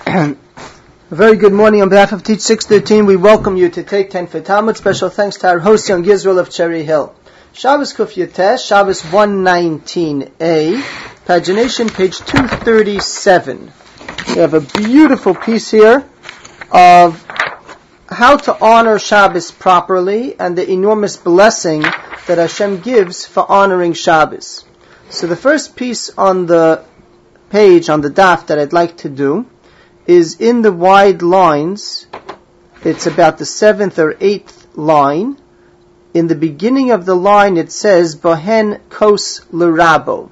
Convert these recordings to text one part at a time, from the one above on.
A very good morning on behalf of Teach 613. We welcome you to Take 10 for Talmud. Special thanks to our host, Young Yisrael of Cherry Hill. Shabbos Kuf Yatesh, Shabbos 119a, pagination page 237. We have a beautiful piece here of how to honor Shabbos properly and the enormous blessing that Hashem gives for honoring Shabbos. So the first piece on the page, on the daf, that I'd like to do is in the wide lines. It's about the 7th or 8th line. In the beginning of the line it says, Bohen Kos L'Rabo.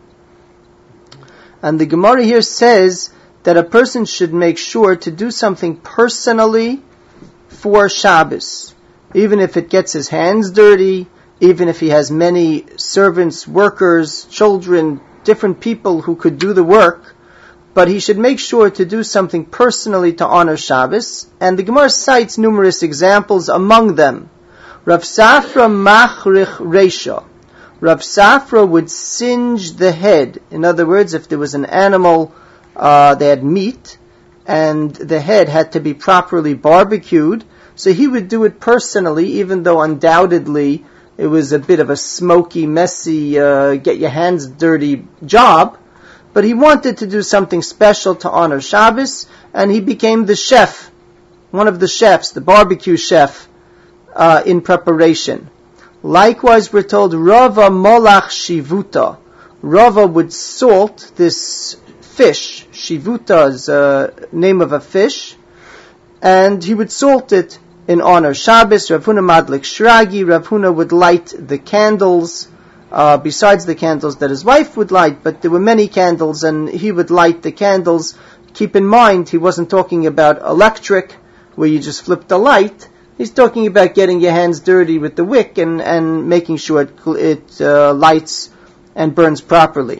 And the Gemara here says that a person should make sure to do something personally for Shabbos. Even if it gets his hands dirty, even if he has many servants, workers, children, different people who could do the work, but he should make sure to do something personally to honor Shabbos. And the Gemara cites numerous examples, among them Rav Safra Machrich Reisha. Rav Safra would singe the head. In other words, if there was an animal, they had meat, and the head had to be properly barbecued, so he would do it personally, even though undoubtedly it was a bit of a smoky, messy, get your hands dirty job. But he wanted to do something special to honor Shabbos, and he became the chef, one of the chefs, the barbecue chef, in preparation. Likewise, we're told Rava Molach Shivuta. Rava would salt this fish. Shivuta is a name of a fish, and he would salt it in honor of Shabbos. Rav Huna Madlik Shragi. Rav Huna would light the candles, besides the candles that his wife would light, but there were many candles, and he would light the candles. Keep in mind, he wasn't talking about electric, where you just flip the light. He's talking about getting your hands dirty with the wick and making sure it lights and burns properly.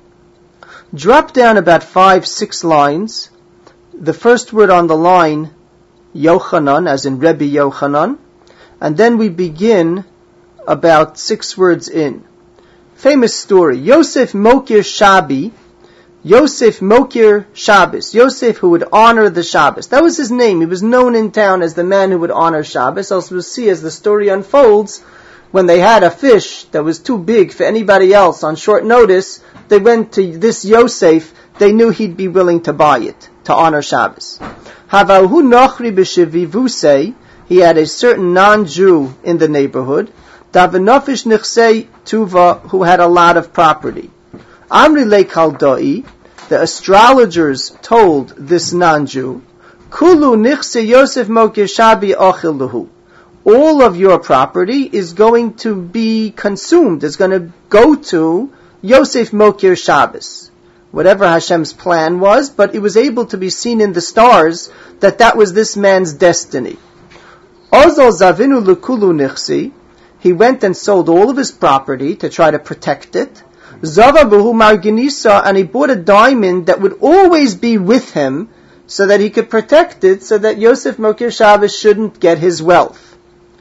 Drop down about 5-6 lines. The first word on the line, Yochanan, as in Rebbe Yochanan, and then we begin about 6 words in. Famous story. Yosef Mokir Shabi. Yosef Mokir Shabbos. Yosef, who would honor the Shabbos. That was his name. He was known in town as the man who would honor Shabbos. Also, we'll see as the story unfolds, when they had a fish that was too big for anybody else on short notice, they went to this Yosef. They knew he'd be willing to buy it to honor Shabbos. Havahu Nochri B'Shevivusei. He had a certain non-Jew in the neighborhood. Davenofish Nichsei Tuva, who had a lot of property. Amri Le Kaldoi, the astrologers told this non-Jew, Kulu Nichse Yosef Mokir Shabi Ochil Luhu. All of your property is going to be consumed, is going to go to Yosef Mokir Shabbos. Whatever Hashem's plan was, but it was able to be seen in the stars that was this man's destiny. Ozol Zavinu Lukulu Nichsi, he went and sold all of his property to try to protect it. Zavabuhu Marginisa, and he bought a diamond that would always be with him so that he could protect it, so that Yosef Mokir Shabbos shouldn't get his wealth.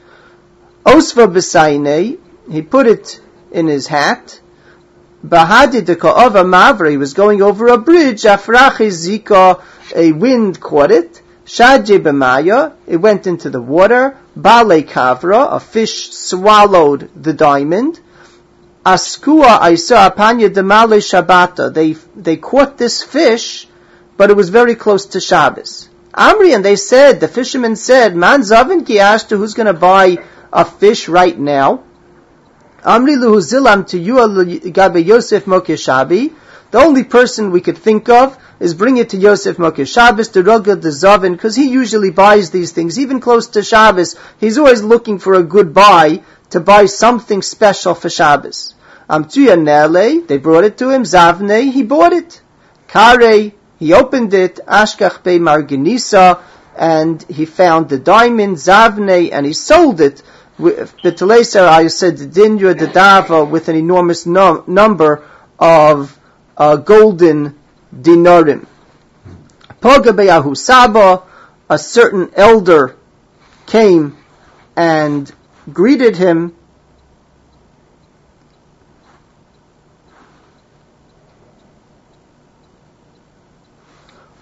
Osva B'Sainei, he put it in his hat. Bahadi Deka'ova Mavra, he was going over a bridge. Afrachi Zika, a wind caught it. Shadje B'Maya, it went into the water. Bale Kavra, a fish swallowed the diamond. Askua Aisa Apanya Demale Shabbata, they caught this fish, but it was very close to Shabbos. Amri, and they said, the fishermen said, Man Zavin Ki Ashta, who's going to buy a fish right now? Amri Luhu Zilam to you Gabe Yosef Mokir Shabi. The only person we could think of is bring it to Yosef Mokir Shabbos, the Rogel, the Zavin, because he usually buys these things, even close to Shabbos. He's always looking for a good buy, to buy something special for Shabbos. Amtuya Nele, they brought it to him. Zavne, he bought it. Kare, he opened it. Ashkach Be Marginisa, and he found the diamond. Zavne, and he sold it. B'Teleser, I said, Dinya Dadava, with an enormous number of golden dinarim. Poga Be'ahu Saba, a certain elder came and greeted him.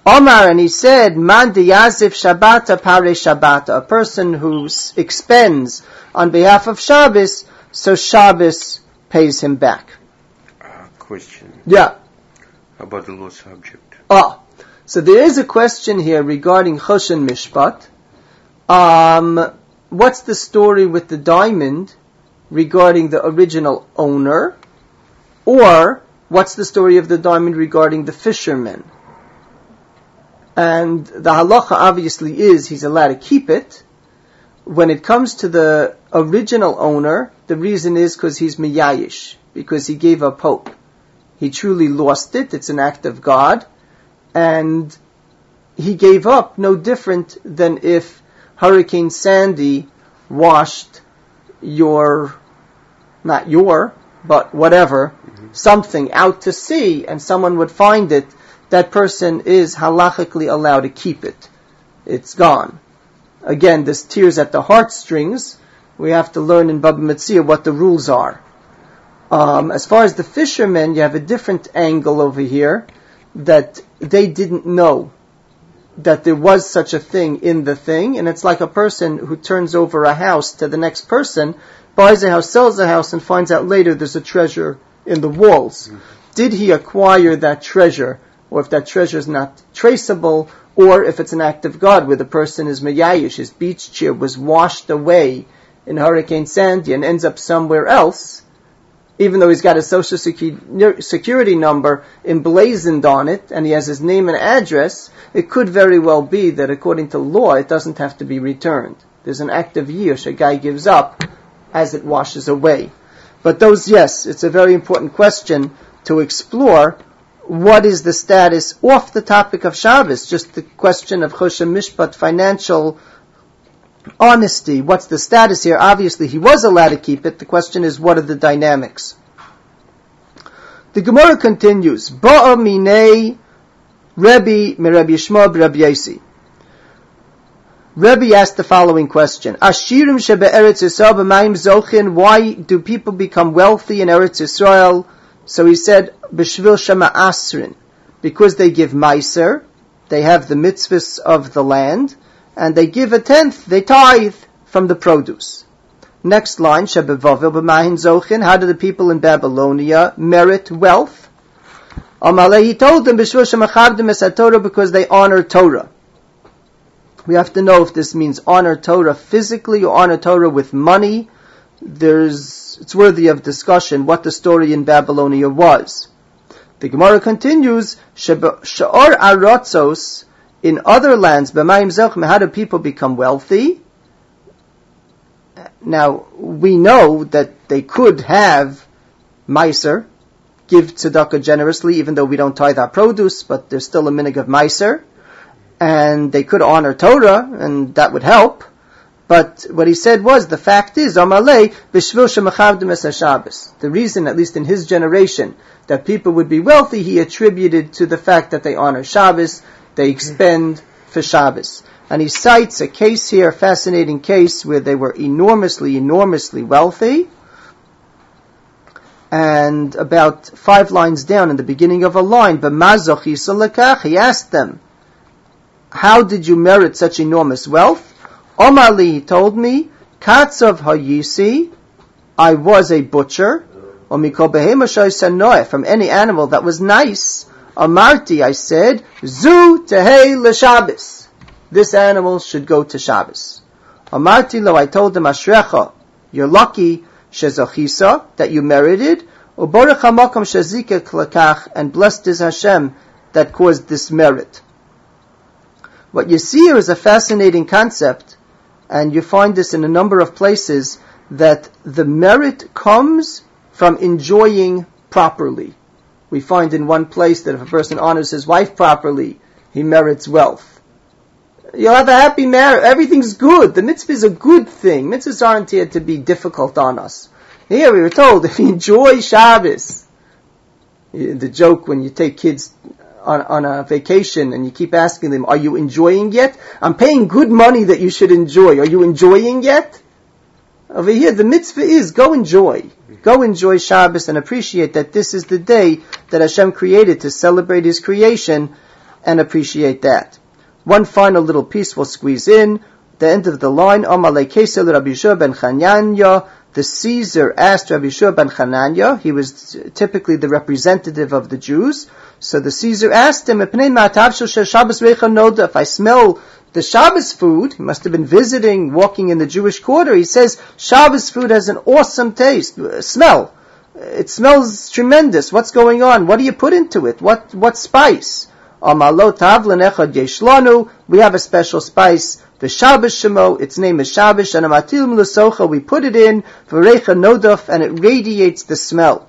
Omar, and he said, Man diyazif Shabbata pare Shabbata, a person who expends on behalf of Shabbos, so Shabbos pays him back. Question. Yeah. How about the law subject? So there is a question here regarding Choshen Mishpat. What's the story with the diamond regarding the original owner? Or, what's the story of the diamond regarding the fisherman? And the halacha obviously is he's allowed to keep it. When it comes to the original owner, the reason is because he's miyayish, because he gave up hope. He truly lost it. It's an act of God. And he gave up no different than if Hurricane Sandy washed but whatever, something out to sea, and someone would find it. That person is halachically allowed to keep it. It's gone. Again, this tears at the heartstrings. We have to learn in Baba Metzia what the rules are. As far as the fishermen, you have a different angle over here, that they didn't know that there was such a thing in the thing, and it's like a person who turns over a house to the next person, buys a house, sells a house, and finds out later there's a treasure in the walls. Did he acquire that treasure? Or if that treasure is not traceable, or if it's an act of God where the person is meyayish, his beach chair was washed away in Hurricane Sandy and ends up somewhere else, even though he's got a social security number emblazoned on it, and he has his name and address, it could very well be that according to law, it doesn't have to be returned. There's an act of yish a guy gives up as it washes away. But those, yes, it's a very important question to explore. What is the status off the topic of Shabbos? Just the question of Choshen Mishpat, financial honesty. What's the status here? Obviously, he was allowed to keep it. The question is, what are the dynamics? The Gemara continues. Ba'a minei Rebbe Rabbi Yishmael Rabbi Yossi. Rebbe asked the following question: Ashirim shebe Eretz Yisrael b'mayim zochin. Why do people become wealthy in Eretz Yisrael? So he said, B'shvil shema asrin, because they give meiser, they have the mitzvahs of the land, and they give a tenth, they tithe from the produce. Next line, Shebe Vavel b'mayim zochin. How do the people in Babylonia merit wealth? Amalei, he told them, B'shvil shema chavdim es haTorah, because they honor Torah. We have to know if this means honor Torah physically or honor Torah with money. It's worthy of discussion what the story in Babylonia was. The Gemara continues, Sha'or aratzos, in other lands, b'mayim zochin, how do people become wealthy? Now, we know that they could have meiser, give tzedakah generously, even though we don't tithe our produce, but there's still a minig of meiser. And they could honor Torah, and that would help. But what he said was, the fact is, Amalei, b'shvil shemachavdim es haShabbos. The reason, at least in his generation, that people would be wealthy, he attributed to the fact that they honor Shabbos, they expend for Shabbos. And he cites a case here, a fascinating case, where they were enormously wealthy. And about 5 lines down, in the beginning of a line, b'mazoch yisol lekach, he asked them, how did you merit such enormous wealth? Omali, he told me, Katzav hayisi, I was a butcher, Omikol behema shai, from any animal that was nice. Amarti, I said, Zu tehei l'Shabbos. This animal should go to Shabbos. Amarti lo, I told him, Ashrecha, you're lucky, shezachisa, that you merited, Uborach hamakam shezika klakach, and blessed is Hashem that caused this merit. What you see here is a fascinating concept, and you find this in a number of places, that the merit comes from enjoying properly. We find in one place that if a person honors his wife properly, he merits wealth. You'll have a happy marriage. Everything's good. The mitzvah is a good thing. Mitzvahs aren't here to be difficult on us. Here we were told, if you enjoy Shabbos, the joke when you take kids on a vacation and you keep asking them, are you enjoying yet? I'm paying good money that you should enjoy. Are you enjoying yet? Over here, the mitzvah is go enjoy. Go enjoy Shabbos and appreciate that this is the day that Hashem created to celebrate His creation. and appreciate that. One final little piece we'll squeeze in, the end of the line, Amalei Kesel Rabbi Yeshua ben Chananya. The Caesar asked Rabbi Yeshua ben Chananya, he was typically the representative of the Jews, so the Caesar asked him, if I smell the Shabbos food, he must have been visiting, walking in the Jewish quarter, he says, Shabbos food has an awesome taste, smell. It smells tremendous. What's going on? What do you put into it? What spice? We have a special spice, the Shabbos Shemo, its name is Shabbos, and we put it in, and it radiates the smell.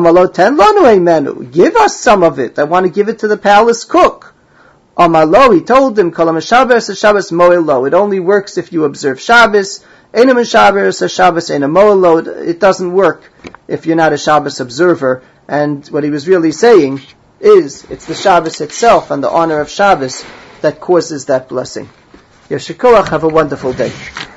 Give us some of it. I want to give it to the palace cook. He told him, it only works if you observe Shabbos. It doesn't work if you're not a Shabbos observer. And what he was really saying is, it's the Shabbos itself and the honor of Shabbos that causes that blessing. Yeshikoach, have a wonderful day.